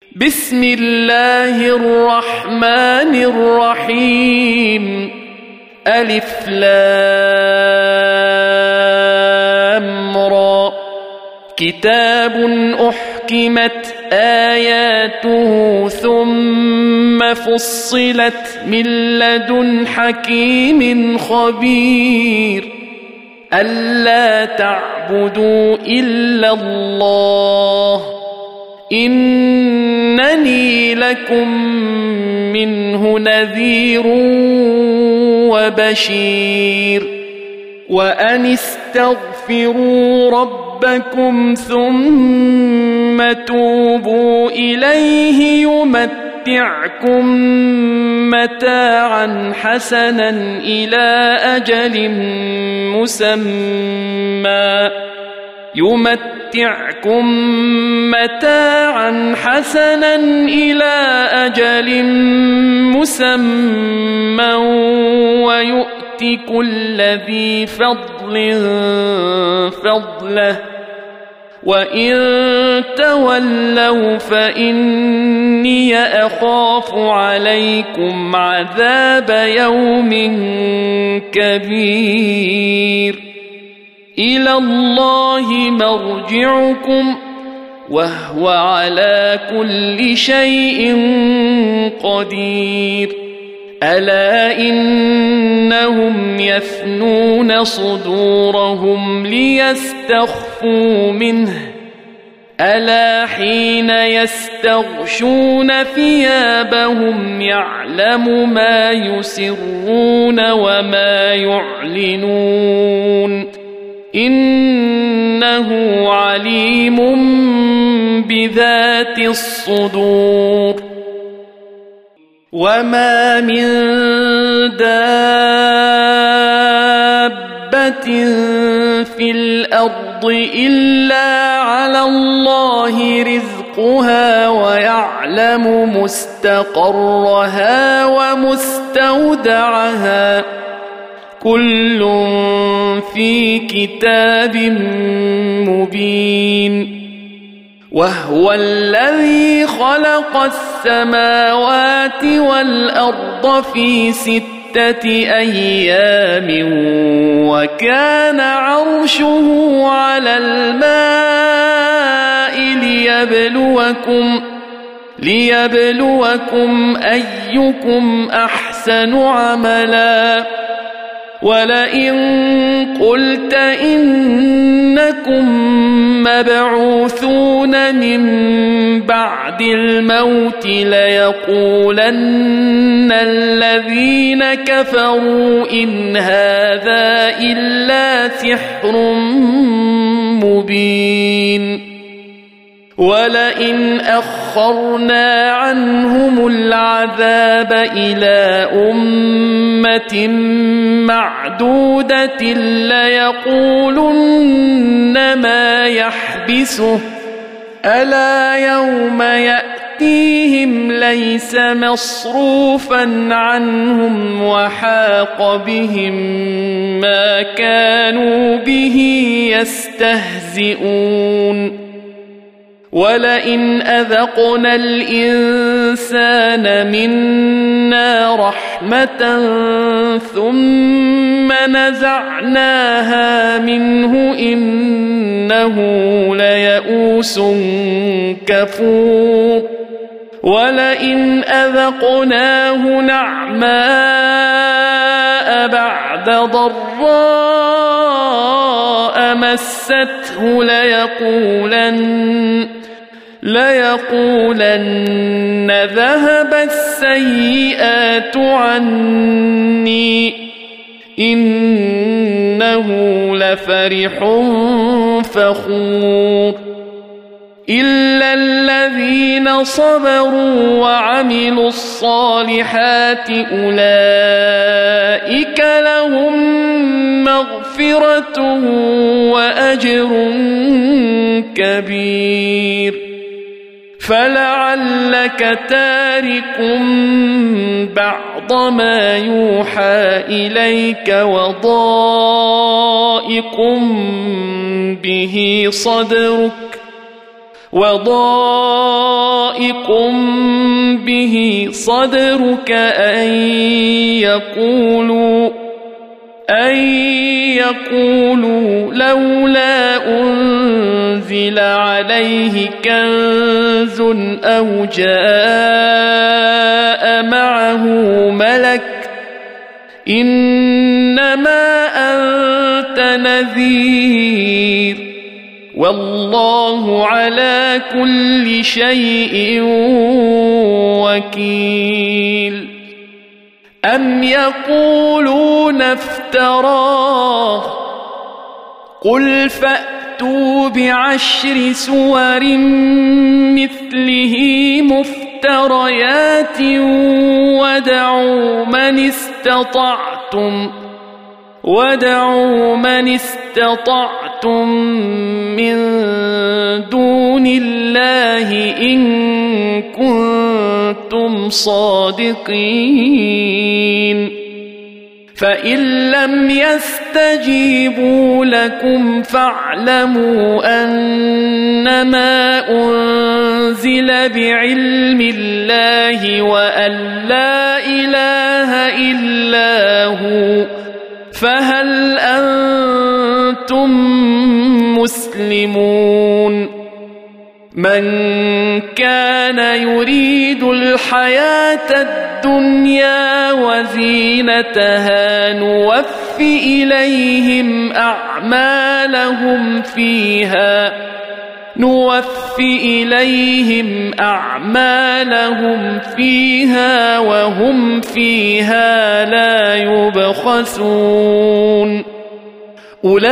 بسم الله الرحمن الرحيم ألف لام را كتاب أحكمت آياته ثم فصلت من لدن حكيم خبير ألا تعبدوا إلا الله إنني لكم منه نذير وبشير وأن استغفروا ربكم ثم توبوا إليه يمتعكم متاعا حسنا إلى أجل مسمى ويؤت كل ذي فضل فضله وإن تولوا فإني أخاف عليكم عذاب يوم كبير إلى الله مرجعكم وهو على كل شيء قدير ألا إنهم يثنون صدورهم ليستخفوا منه ألا حين يستغشون ثيابهم يعلم ما يسرون وما يعلنون إنه عليم بذات الصدور وما من دابة في الأرض إلا على الله رزقها ويعلم مستقرها ومستودعها كل في كتاب مبين وهو الذي خلق السماوات والأرض في 6 أيام وكان عرشه على الماء ليبلوكم أيكم أحسن عملا ولئن قلت إنكم مبعوثون من بعد الموت ليقولن الذين كفروا إن هذا إلا سحر مبين ولئن أخرنا عنهم العذاب إلى أمة معدودة ليقولن ما يحبسه ألا يوم يأتيهم ليس مصروفا عنهم وحاق بهم ما كانوا به يستهزئون ولئن أذقنا الإنسان منا رحمة ثم نزعناها منه إنه ليئوس كفور ولئن أذقناه نعماء بعد ضراء مسته ليقولن ذهب السيئات عني إنه لفرح فخور إلا الذين صبروا وعملوا الصالحات أولئك لهم مغفرة وأجر كبير فلعلك تارك بعض ما يوحى إليك وضائق به صدرك وضائق به صدرك أن يقولوا لولا أنزل عليه كنز أو جاء معه ملك إنما أنت نذير والله على كل شيء وكيل أم يقولون افتراه قل فأتوا بعشر سور مثله مفتريات ودعوا من استطعتم من دون الله إن كنتم صادقين فإن لم يستجيبوا لكم فاعلموا أنما أنزل بعلم الله وأن لا إله إلا هو فهل أنتم مسلمون من كان يريد الحياة الدنيا وزينتها نوف إليهم أعمالهم فيها وهم فيها لا يبخسون أولئك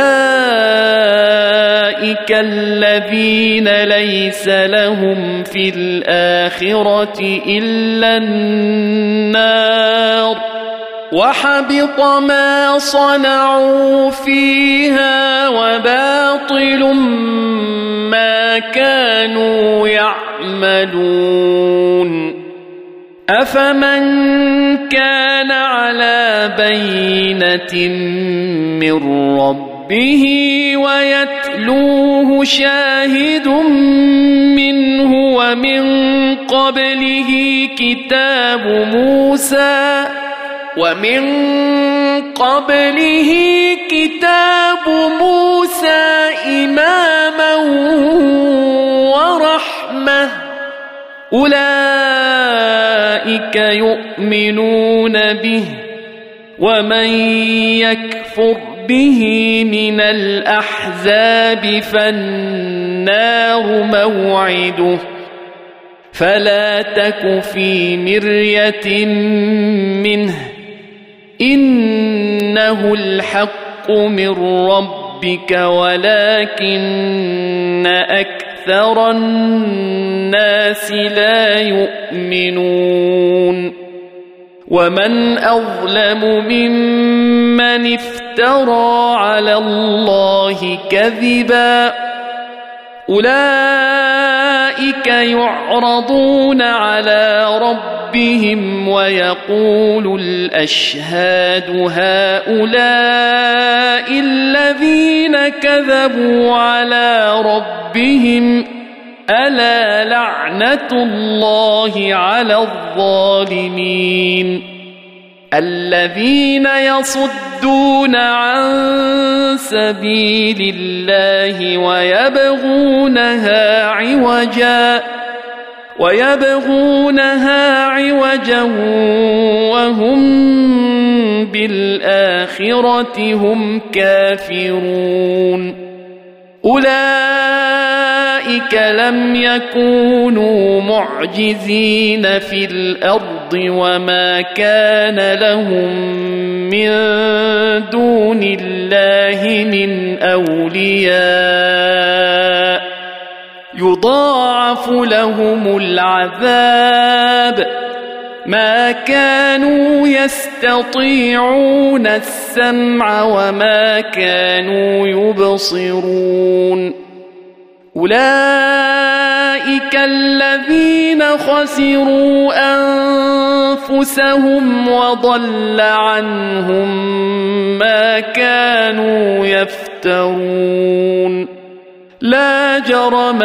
الذين ليس لهم في الآخرة إلا النار وحبط ما صنعوا فيها وباطل ما كانوا يعملون أفمن كان على بينة من ربه ويتلوه شاهد منه ومن قبله كتاب موسى إماما ورحمة أولئك يؤمنون به ومن يكفر به من الأحزاب فالنار موعده فلا تك في مرية منه إنه الحق من ربك ولكن أكثر الناس لا يؤمنون ومن أظلم ممن افترى على الله كذبا أولئك يعرضون على ربهم ويقول الأشهاد هؤلاء الذين كذبوا على ربهم ألا لعنة الله على الظالمين الذين يصدون عن سبيل الله ويبغونها عوجا وهم بالآخرة هم كافرون أولئك لم يكونوا معجزين في الأرض وما كان لهم من دون الله من أولياء يضاعف لهم العذاب ما كانوا يستطيعون السمع وما كانوا يبصرون أولئك الذين خسروا أنفسهم وضل عنهم ما كانوا يفترون لا جرم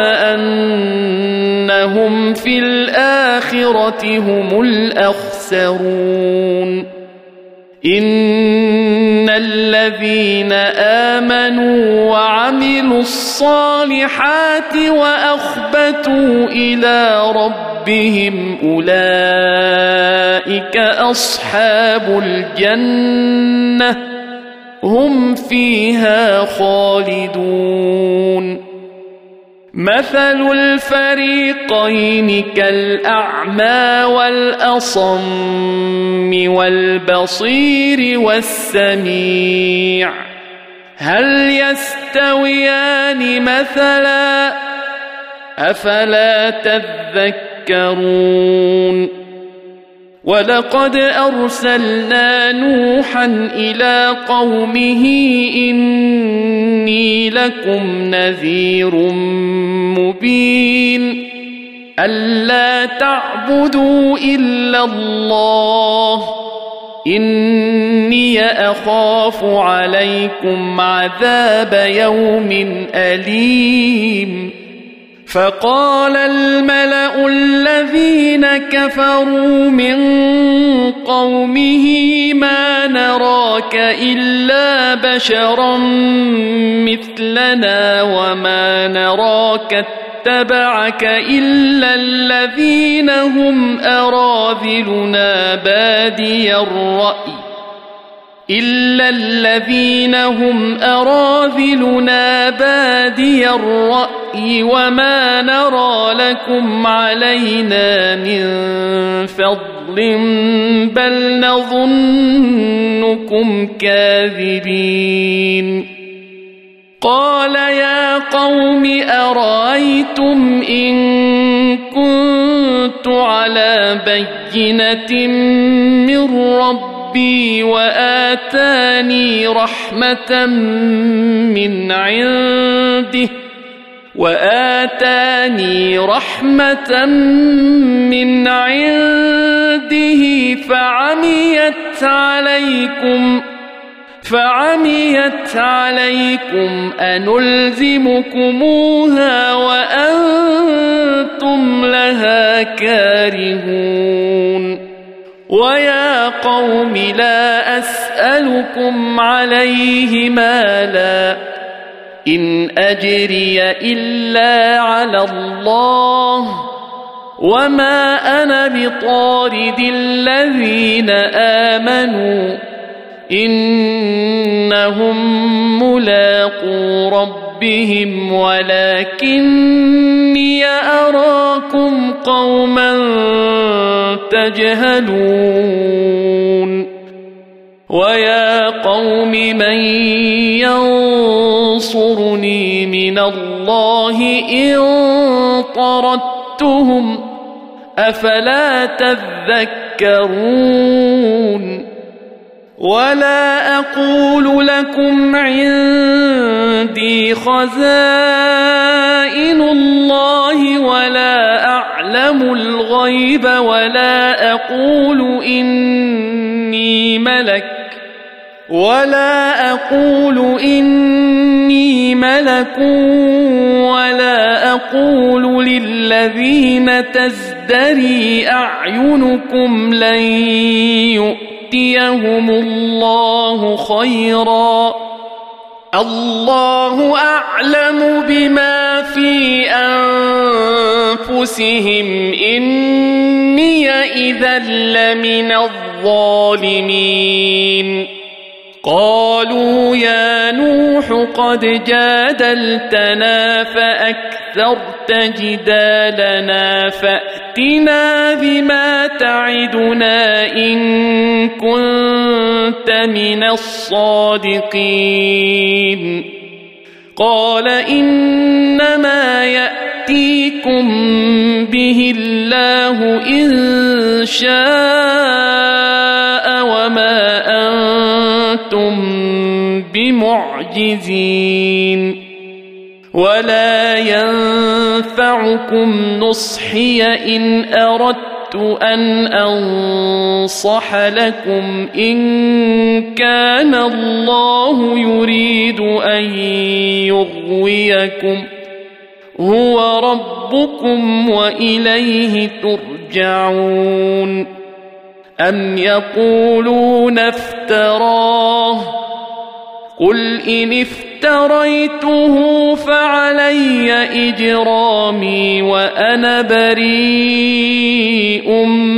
أنهم في الآخرة هم الأخسرون إن الذين آمنوا وعملوا الصالحات وأخبتوا إلى ربهم أولئك أصحاب الجنة هم فيها خالدون مثل الفريقين كالأعمى والأصم والبصير والسميع هل يستويان مثلا أفلا تذكرون ولقد أرسلنا نوحا إلى قومه إني لكم نذير مبين ألا تعبدوا إلا الله إني أخاف عليكم عذاب يوم أليم فقال الملأ الذين كفروا من قومه ما نراك إلا بشرا مثلنا وما نراك اتبعك إلا الذين هم أراذلنا بادي الرأي وما نرى لكم علينا من فضل بل نظنكم كاذبين قال يا قوم أرأيتم إن كنت على بينة من ربي وآتاني رحمة من عنده فعميت عليكم أنلزمكموها وأنتم لها كارهون ويا قوم لا أسألكم عليه مالا إن أجري إلا على الله وما أنا بطارد الذين آمنوا إنهم ملاقو ربهم ولكني أراكم قوما تجهلون ويا قوم من ينصرني من الله إن طردتهم أفلا تذكرون ولا أقول لكم عندي خزائن الله ولا أعلم الغيب ولا أقول إني ملك ولا أقول للذين تزدري أعينكم لن يؤتيهم الله خيرا الله أعلم بما في أنفسهم إني إذا لمن الظالمين قالوا يا نوح قد جادلتنا فأكثرت جدالنا فأتنا بما تعدنا إن كنت من الصادقين قال إنما يأتيكم به الله إن شاء وما أنتم بمعجزين ولا ينفعكم نصحي إن أردت أن أنصح لكم إن كان الله يريد أن يغويكم هو ربكم وإليه ترجعون أم يقولون افتراه قل إن افتريته فعلي إجرامي وأنا بريء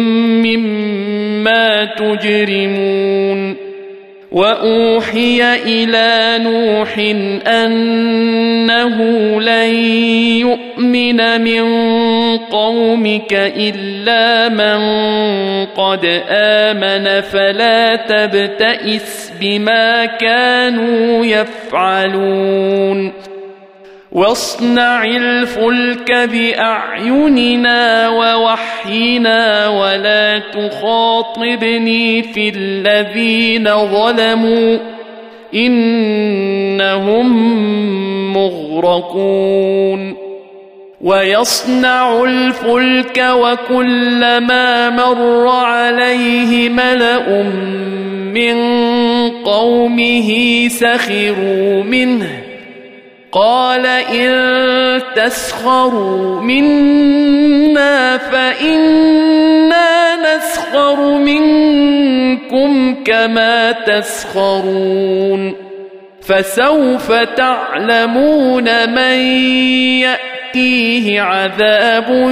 مما تجرمون وأوحي إلى نوح أنه لن يؤمن من قومك إلا من قد آمن فلا تبتئس بما كانوا يفعلون واصنع الفلك بأعيننا ووحينا ولا تخاطبني في الذين ظلموا إنهم مغرقون ويصنع الفلك وكلما مر عليه ملأ من قومه سخروا منه قال إن تسخروا منا فإنا نسخر منكم كما تسخرون فسوف تعلمون من يأتيه عذاب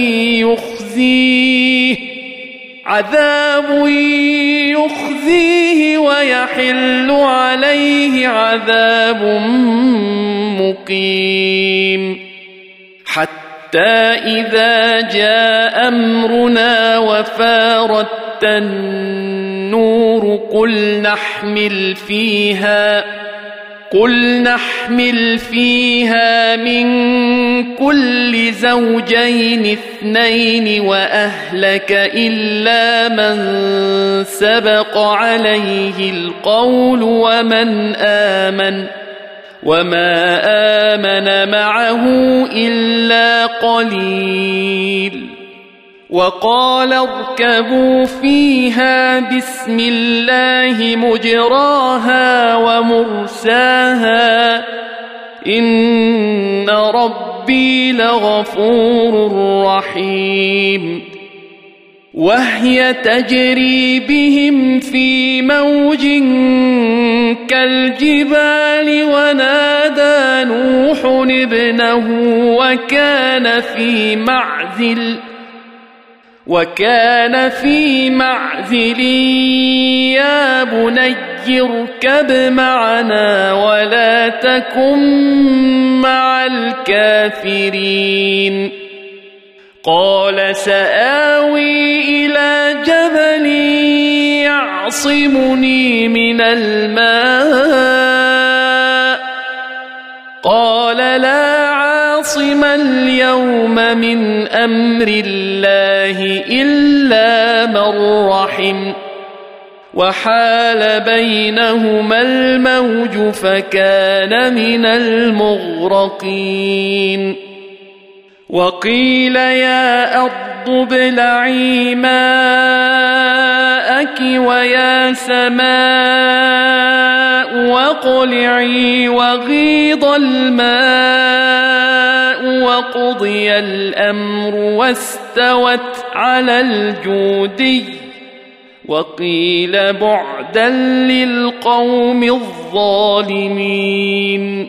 يخزيه ويحل عليه عذاب مقيم حتى إذا جاء أمرنا وفارت النور قل نحمل فيها من كل زوجين اثنين وأهلك إلا من سبق عليه القول وما آمن معه إلا قليل وقال اركبوا فيها بسم الله مجراها ومرساها إن ربي لغفور رحيم وهي تجري بهم في موج كالجبال ونادى نوح ابنه وكان في معزل يا بني اركب معنا ولا تكن مع الكافرين قال سآوي إلى جبل يعصمني من الماء قال لا عاصم اليوم من أمر الله إلا من رحم وحال بينهما الموج فكان من المغرقين وقيل يا أرض ابلعي ماءك ويا سماء واقلعي وغيض الماء وقضي الأمر واستوت على الجودي وقيل بعدا للقوم الظالمين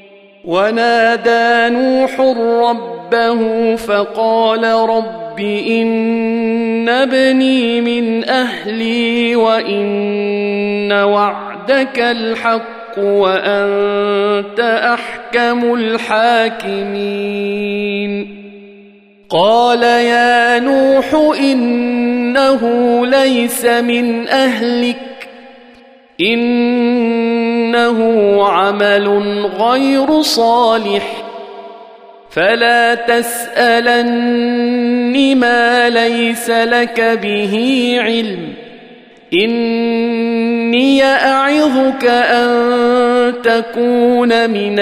ونادى نوح ربه فقال رب إن ابني من أهلي وإن وعدك الحق وأنت أحكم الحاكمين قال يا نوح إنه ليس من أهلك إنه عمل غير صالح فلا تسألن ما ليس لك به علم إني أعظك أن تكون من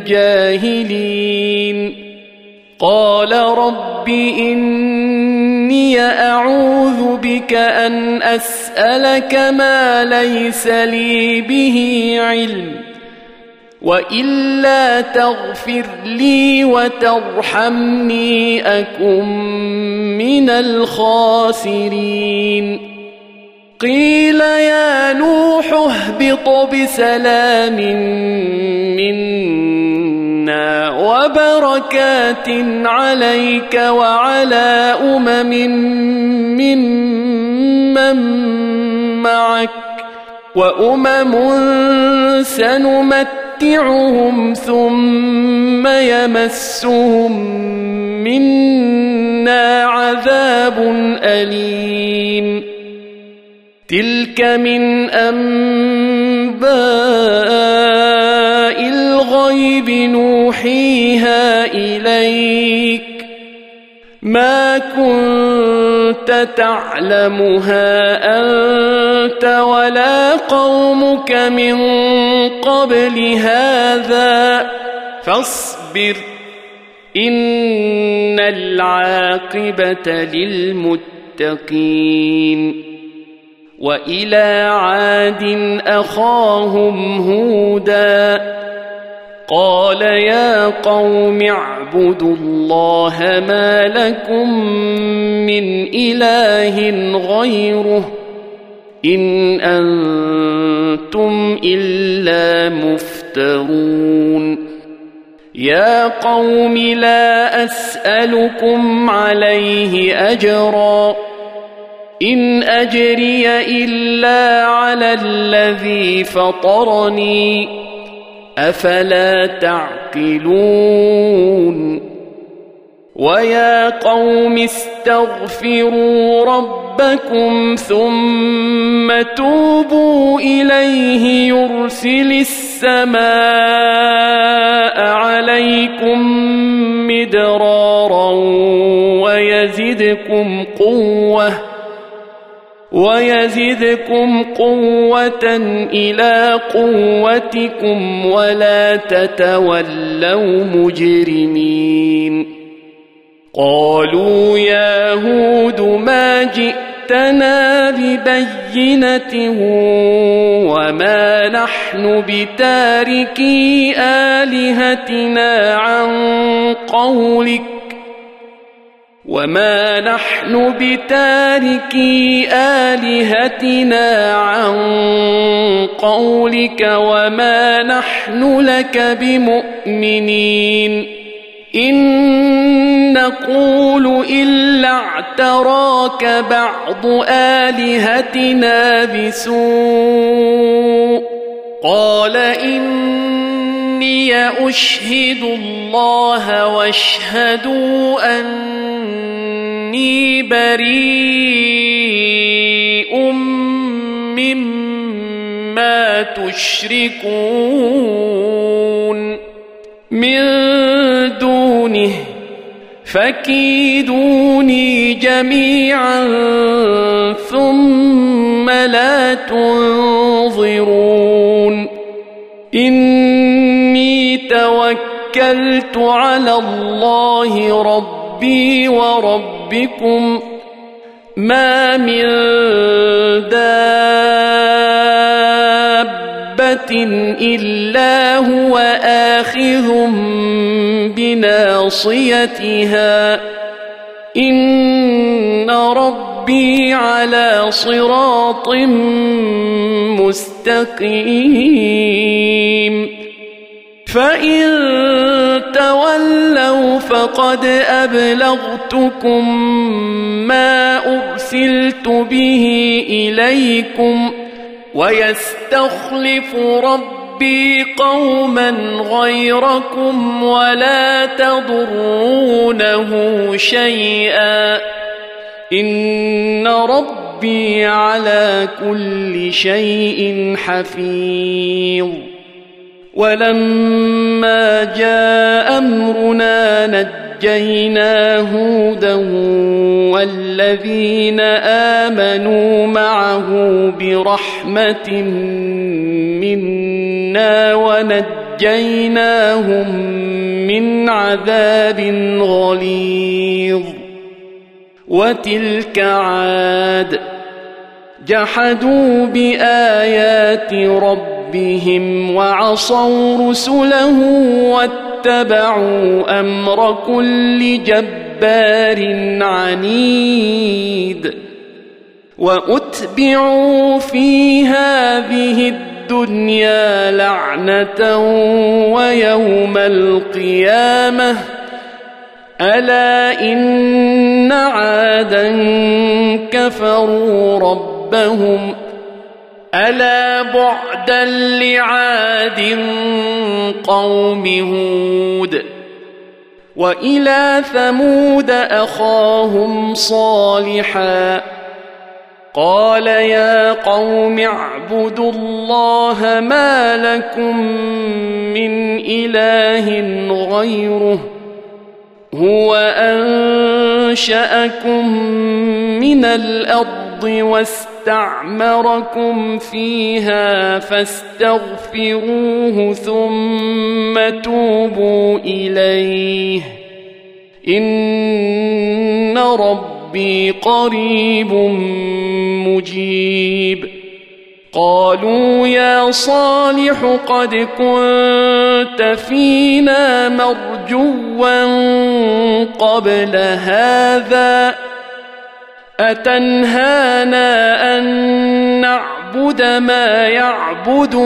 الجاهلين قال رب إني أعوذ بك أن أسألك ما ليس لي به علم وإلا تغفر لي وترحمني أكن من الخاسرين قيل يا نوح اهبط بسلام منا وبركات عليك وعلى ممن معك سنمتعهم ثم يمسهم منا عذاب أليم تلك من أنباء الغيب نوحيها إليك ما كنت تعلمها أنت ولا قومك من قبل هذا فاصبر إن العاقبة للمتقين وإلى عاد أخاهم هودا قال يا قوم اعبدوا الله ما لكم من إله غيره إن أنتم إلا مفترون يا قوم لا أسألكم عليه أجرا إن أجري إلا على الذي فطرني أفلا تعقلون ويا قوم استغفروا ربكم ثم توبوا إليه يرسل السماء عليكم مدرارا ويزدكم قوة إلى قوتكم ولا تتولوا مجرمين قالوا يا هود ما جئتنا ببينة وما نحن بتاركي آلهتنا عن قولك وما نحن لك بمؤمنين إن نقول إلا اعتراك بعض آلهتنا بسوء قال إني أشهد الله واشهدوا أني بريء مما تشركون من دونه فكيدوني جميعا ثم لا تنظرون إني توكلت على الله ربي وربكم ما من دابة إلا هو آخذ بناصيتها إن ربي على صراط مستقيم فإن تولوا فقد أبلغتكم ما أرسلت به إليكم ويستخلف ربي قوما غيركم ولا تضرونه شيئا إن ربي على كل شيء حفيظ ولما جاء أمرنا نجينا هودا والذين آمنوا معه برحمة منا ونجيناهم من عذاب غليظ وتلك عاد جحدوا بآيات ربهم وعصوا رسله واتبعوا أمر كل جبار عنيد وأتبعوا في هذه الدنيا لعنة ويوم القيامة ألا إن عادا كفروا ربهم ألا بعدا لعاد قوم هود وإلى ثمود أخاهم صالحا قال يا قوم اعبدوا الله ما لكم من إله غيره هو أنشأكم من الأرض واستعمركم فيها فاستغفروه ثم توبوا إليه إن ربي قريب مجيب قالوا يا صالح قد كنت فينا مرجوا قبل هذا أتنهانا أن نعبد ما يعبد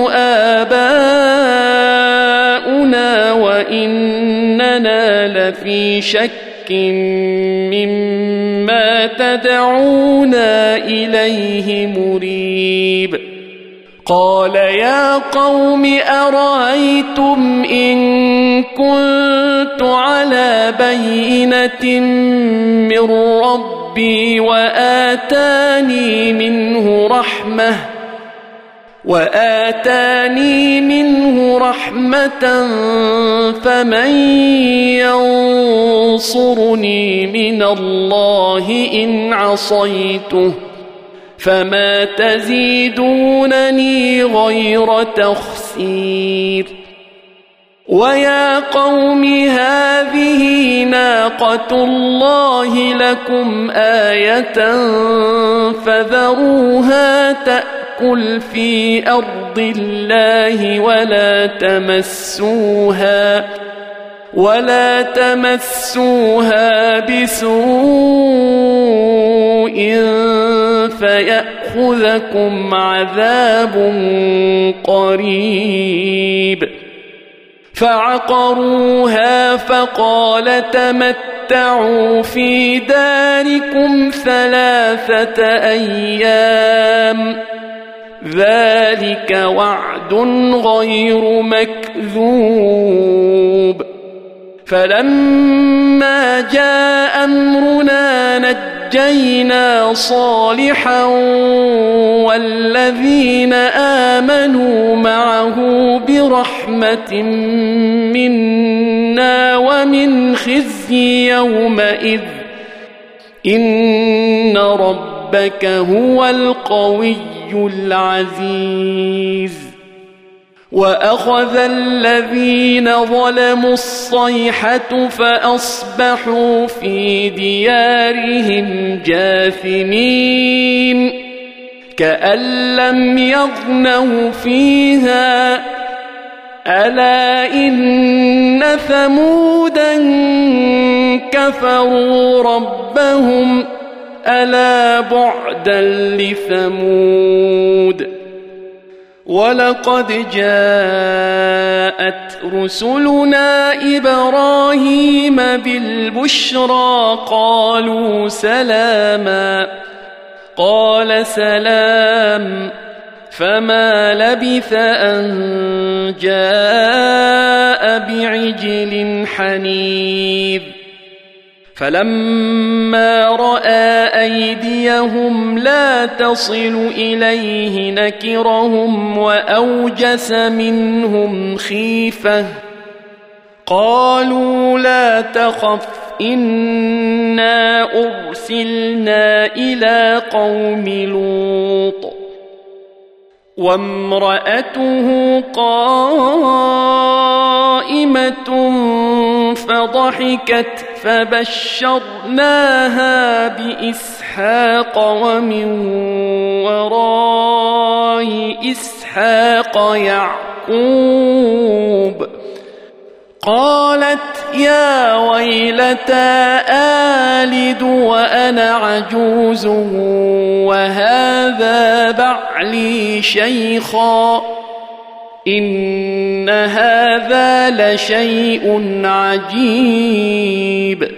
آباؤنا وإننا لفي شك مما تدعونا إليه مريب قال يا قوم أرأيتم إن كنت على بينة من ربي وآتاني منه رحمة فمن ينصرني من الله إن عصيته فما تزيدونني غير تخسير ويا قوم هذه ناقة الله لكم آية فذروها تأكل في أرض الله ولا تمسوها بسوء فيأخذكم عذاب قريب فعقروها فقال تمتعوا في داركم 3 أيام ذلك وعد غير مكذوب فلما جاء أمرنا نجينا صالحا والذين آمنوا معه برحمة منا ومن خزي يومئذ إن ربك هو القوي العزيز وأخذ الذين ظلموا الصيحة فأصبحوا في ديارهم جاثمين كأن لم يغنوا فيها ألا إن ثمودا كفروا ربهم ألا بعدا لثمود ولقد جاءت رسلنا إبراهيم بالبشرى قالوا سلاما قال سلام فما لبث أن جاء بعجل حنيذ فلما رأى أيديهم لا تصل إليه نكرهم وأوجس منهم خيفة قالوا لا تخف إنا أرسلنا إلى قوم لوط وامرأته قائمة فضحكت فبشرناها بإسحاق ومن وراء إسحاق يعقوب. قالت يا ويلتى آلد وأنا عجوز وهذا بعلي شيخا إن هذا لشيء عجيب.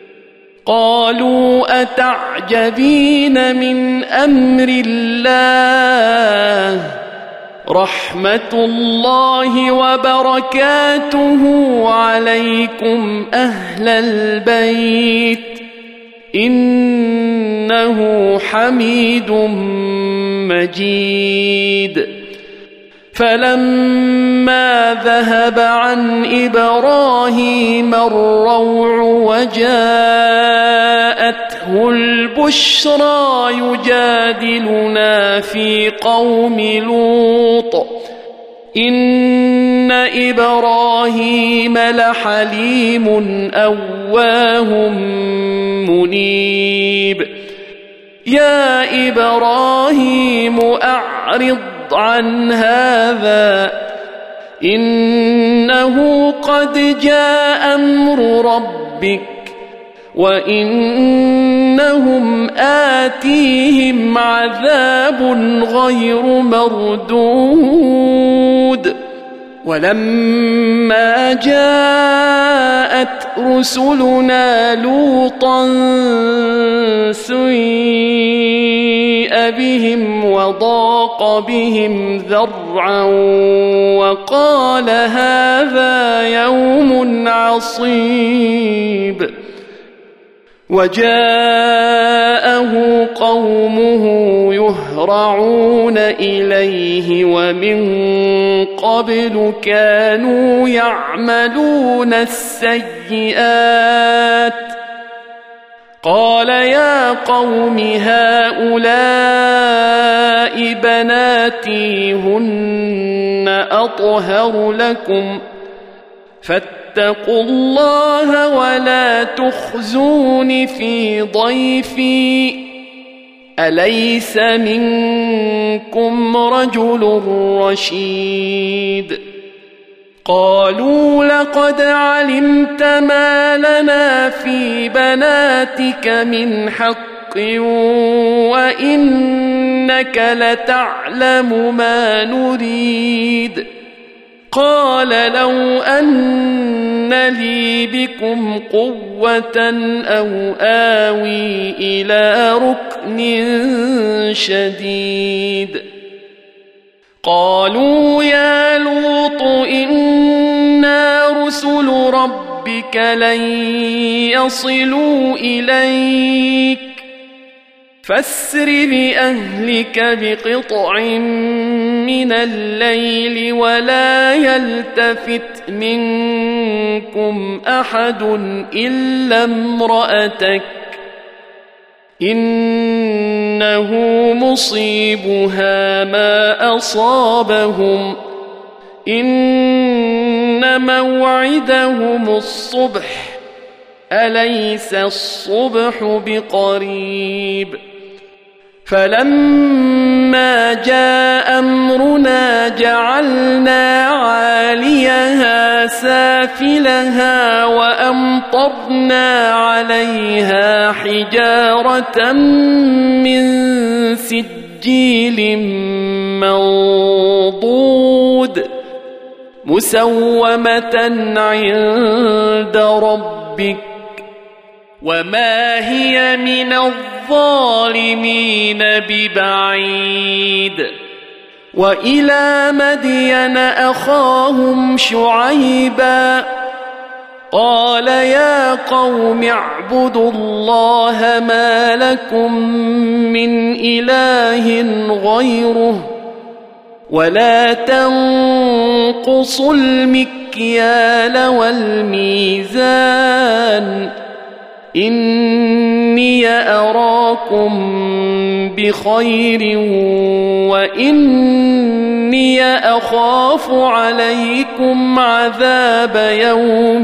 قالوا أتعجبين من أمر الله رحمة الله وبركاته عليكم أهل البيت إنه حميد مجيد. فلما ذهب عن إبراهيم الروع وجاءته البشرى يجادلنا في قوم لوط إن إبراهيم لحليم أواه منيب. يا إبراهيم أعرض عن هذا إنه قد جاء أمر ربك وإنهم آتيهم عذاب غير مردود. ولما جاءت رسلنا لوطا سيء بهم وضاق بهم ذرعا وقال هذا يوم عصيب. وجاءه قومه يهرعون إليه ومن قبل كانوا يعملون السيئات. قال يا قوم هؤلاء بناتي هن أطهر لكم فاتقوا الله ولا تخزون في ضيفي أليس منكم رجل رشيد. قالوا لقد علمت ما لنا في بناتك من حق وإنك لتعلم ما نريد. قال لو أن لي بكم قوة أو آوي إلى ركن شديد. قالوا يا لوط إنا رسل ربك لن يصلوا إليك فاسر بأهلك بقطع من الليل ولا يلتفت منكم أحد إلا امرأتك إنه مصيبها ما أصابهم إن موعدهم الصبح أليس الصبح بقريب. فلما جاء أمرنا جعلنا عاليها سافلها وأمطرنا عليها حجارة من سجيل منضود مسومة عند ربك وما هي من الظالمين ببعيد. وإلى مدين أخاهم شعيبا قال يا قوم اعبدوا الله ما لكم من إله غيره ولا تنقصوا المكيال والميزان إني أراكم بخير وإني أخاف عليكم عليكم عذاب يوم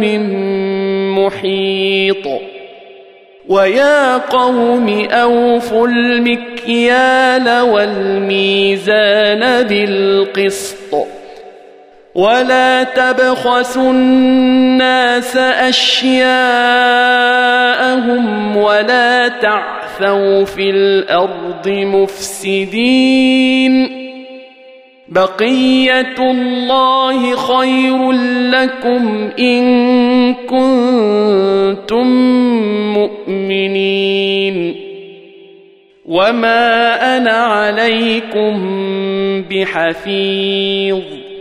محيط ويا قوم أوفوا المكيال والميزان بالقسط ولا تبخسوا الناس أشياءهم ولا تعثوا في الأرض مفسدين بقية الله خير لكم إن كنتم مؤمنين وما أنا عليكم بحفيظ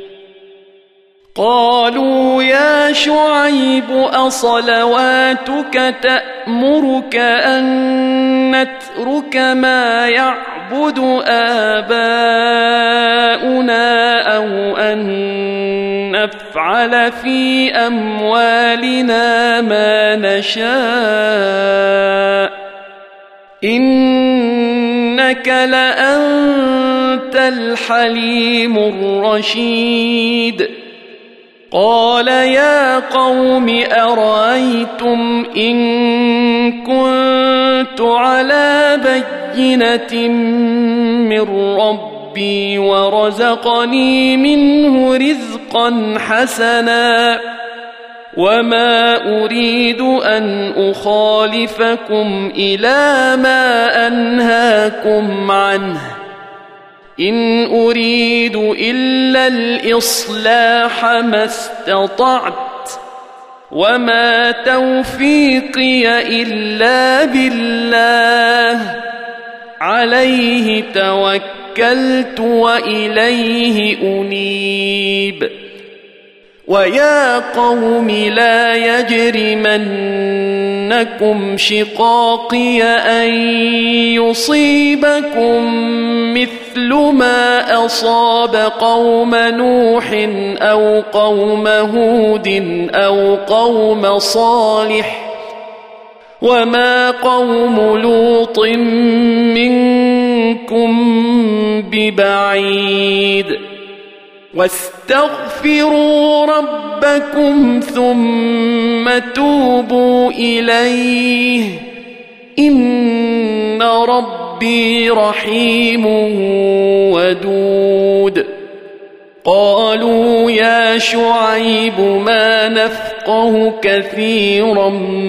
قالوا يا شعيب أصلواتك تأمرك أن نترك ما يعبد آباؤنا أو أن نفعل في أموالنا ما نشاء إنك لأنت الحليم الرشيد قال يا قوم أرأيتم إن كنت على بينة من ربي ورزقني منه رزقا حسنا وما أريد أن أخالفكم إلى ما أنهاكم عنه إن أريد إلا الإصلاح ما استطعت وما توفيقي إلا بالله عليه توكلت وإليه أنيب ويا قوم لا يجرمنكم شقاقي أن يصيبكم مثل ما أصاب قوم نوح أو قوم هود أو قوم صالح وما قوم لوط منكم ببعيد واستغفروا ربكم ثم توبوا إليه إن ربي رحيم ودود قالوا يا شعيب ما نفقه كثيرا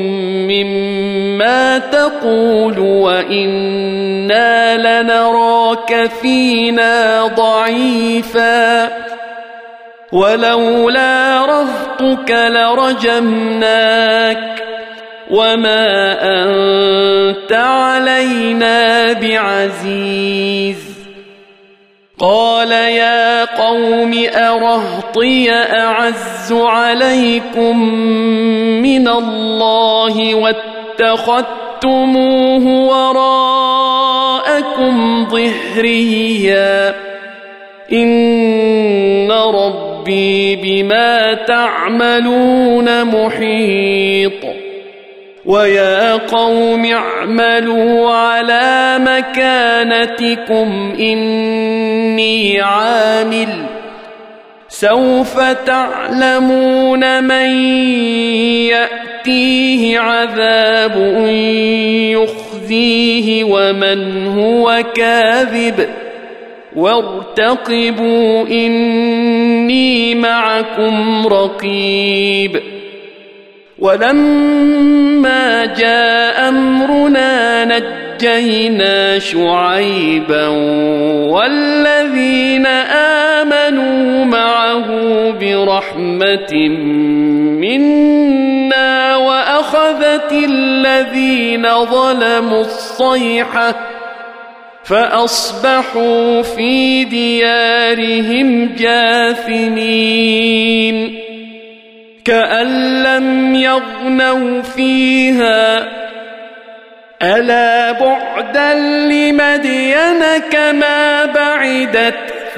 مما تقول وإنا لنراك فينا ضعيفا ولولا رهطك لرجمناك وما أنت علينا بعزيز قال يا قوم أرهطي أعز عليكم من الله واتخذتموه وراءكم ظهريا إن ربي بما تعملون محيط ويا قوم اعملوا على مكانتكم إني عامل سوف تعلمون من يأتيه عذاب يخزيه ومن هو كاذب وارتقبوا إني معكم رقيب ولما جاء أمرنا نجينا شعيبا والذين آمنوا معه برحمة منا وأخذت الذين ظلموا الصيحة فأصبحوا في ديارهم جاثمين كأن لم يغنوا فيها ألا بعدا لمدين كما بعدت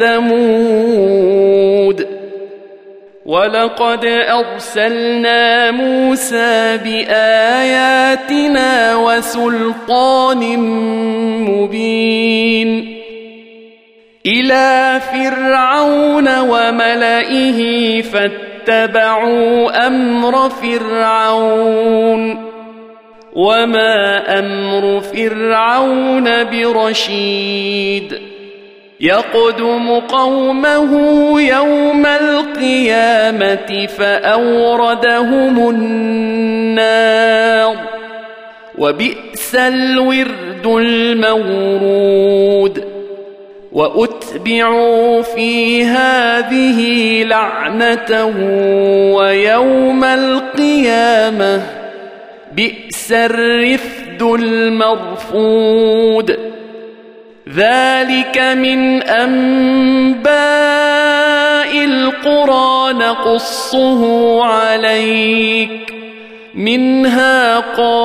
ثمود ولقد أرسلنا موسى بآياتنا وسلطان مبين إلى فرعون وملئه فاتبعوا أمر فرعون وما أمر فرعون برشيد يقدم قومه يوم القيامة فأوردهم النار وبئس الورد المورود وأتبعوا في هذه لعنة ويوم القيامة بئس الرفد المرفود ذلك من أنباء القرى نقصه عليك منها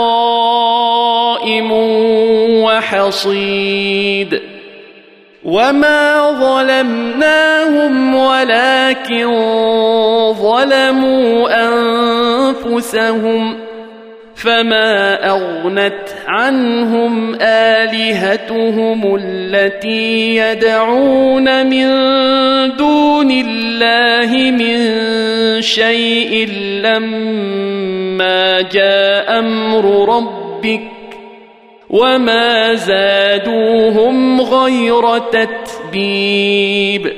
قائم وحصيد وما ظلمناهم ولكن ظلموا أنفسهم فما أغنت عنهم آلهتهم التي يدعون من دون الله من شيء لما جاء أمر ربك وما زادوهم غير تتبيب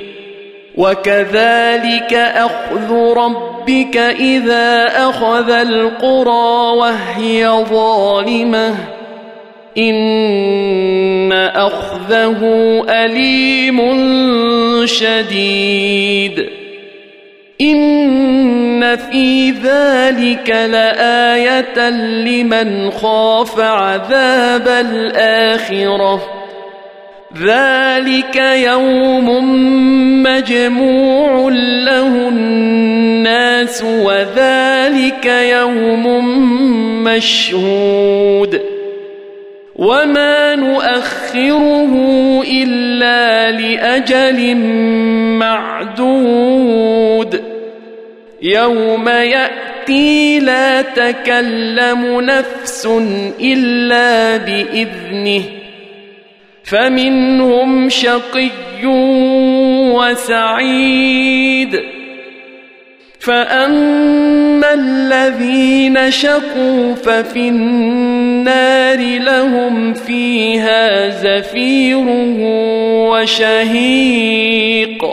وكذلك أخذ ربك إذا أخذ القرى وهي ظالمة إن أخذه أليم شديد إن في ذلك لآية لمن خاف عذاب الآخرة ذلك يوم مجموع له الناس وذلك يوم مشهود وما نؤخره إلا لأجل معدود يوم يأتي لا تكلم نفس إلا بإذنه فمنهم شقي وسعيد فأما الذين شقوا ففي النار لهم فيها زفير وشهيق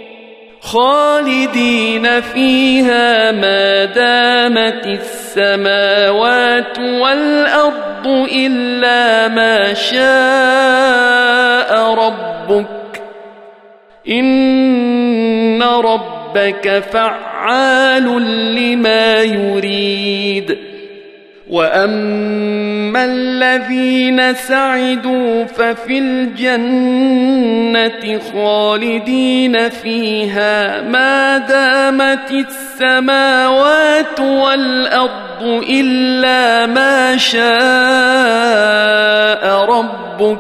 خالدين فيها ما دامت السماوات والأرض إلا ما شاء ربك إن ربك فعال لما يريد وأما الذين سعدوا ففي الجنة خالدين فيها ما دامت السماوات والأرض إلا ما شاء ربك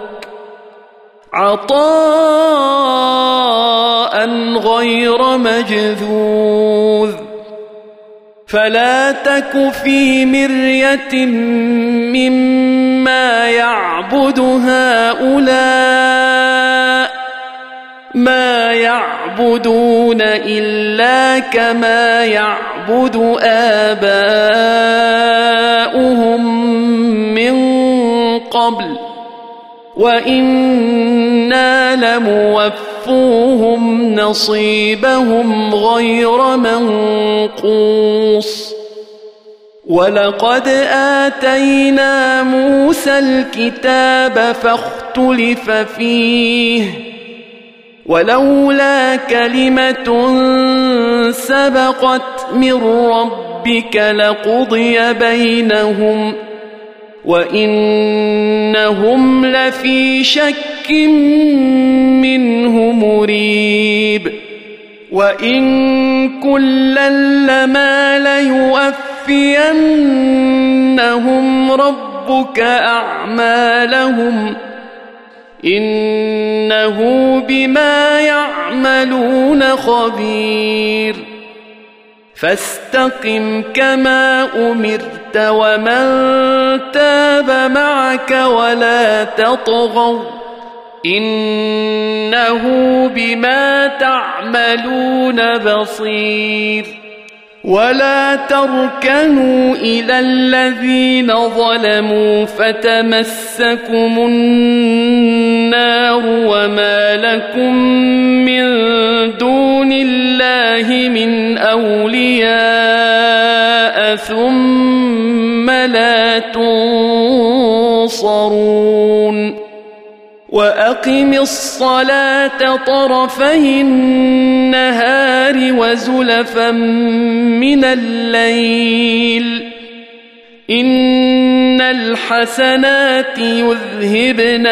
عطاء غير مجذوذ فلا تك في مرية مما يعبد هؤلاء ما يعبدون إلا كما يعبد آباؤهم من قبل وإنا لموفوهم نصيبهم غير منقوص ولقد آتينا موسى الكتاب فاختلف فيه ولولا كلمة سبقت من ربك لقضي بينهم وإنهم لفي شك منه مريب وإن كلا لما ليوفينهم ربك أعمالهم إنه بما يعملون خبير فاستقم كما أمرت ومن تاب معك ولا تطغوا إنه بما تعملون بصير. ولا تركنوا إلى الذين ظلموا فتمسكم النار وما لكم من دون الله من أولياء ثم لا تنصرون. وأقم الصلاة طرفي النهار وزلفا من الليل إن الحسنات يذهبن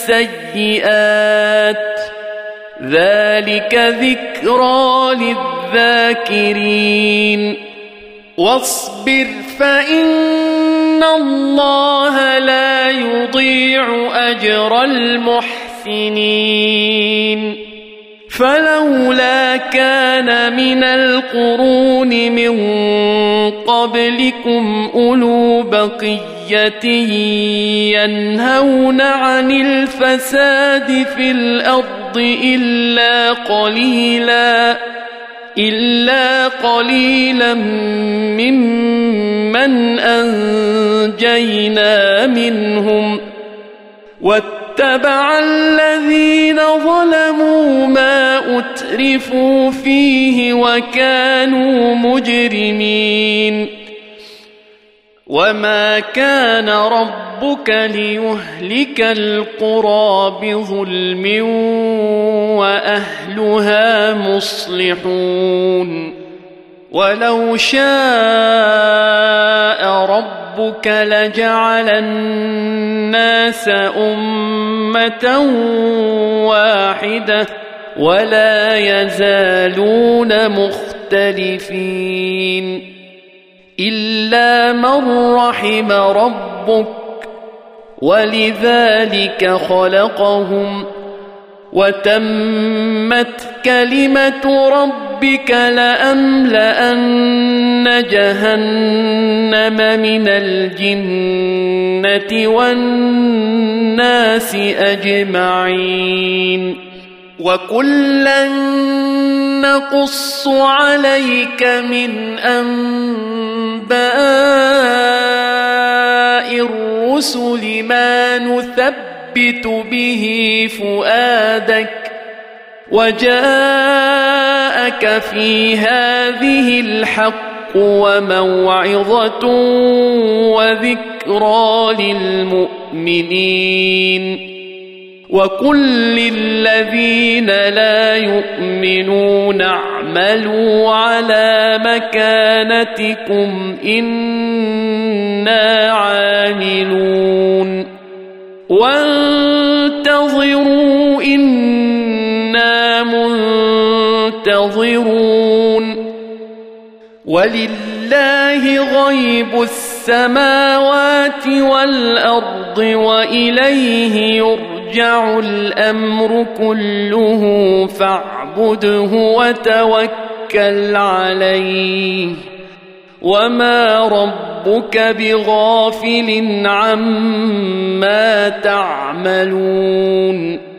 السيئات ذلك ذكرى للذاكرين. واصبر فإن الله لا يضيع أجر المحسنين. فلولا كان من القرون من قبلكم أولو بقية ينهون عن الفساد في الأرض إلا قليلا ممن أنجينا منهم واتبع الذين ظلموا ما أترفوا فيه وكانوا مجرمين. وما كان ربك ليهلك القرى بظلم وأهلها مصلحون. ولو شاء ربك لجعل الناس أمة واحدة ولا يزالون مختلفين إلا من رحم ربك ولذلك خلقهم وتمت كلمة ربك لأملأن جهنم من الجنة والناس أجمعين. وكلا نقص عليك من أنباء الرسل ما نثبت به فؤادك وجاءك في هذه الحق وموعظة وذكرى للمؤمنين. وقل للذين لا يؤمنون اعملوا على مكانتكم إنا عاملون وانتظروا إنا منتظرون. ولله غيب السماوات والأرض وإليه يرجع الأمر كله فاعبده وتوكل عليه وما ربك بغافل عما تعملون.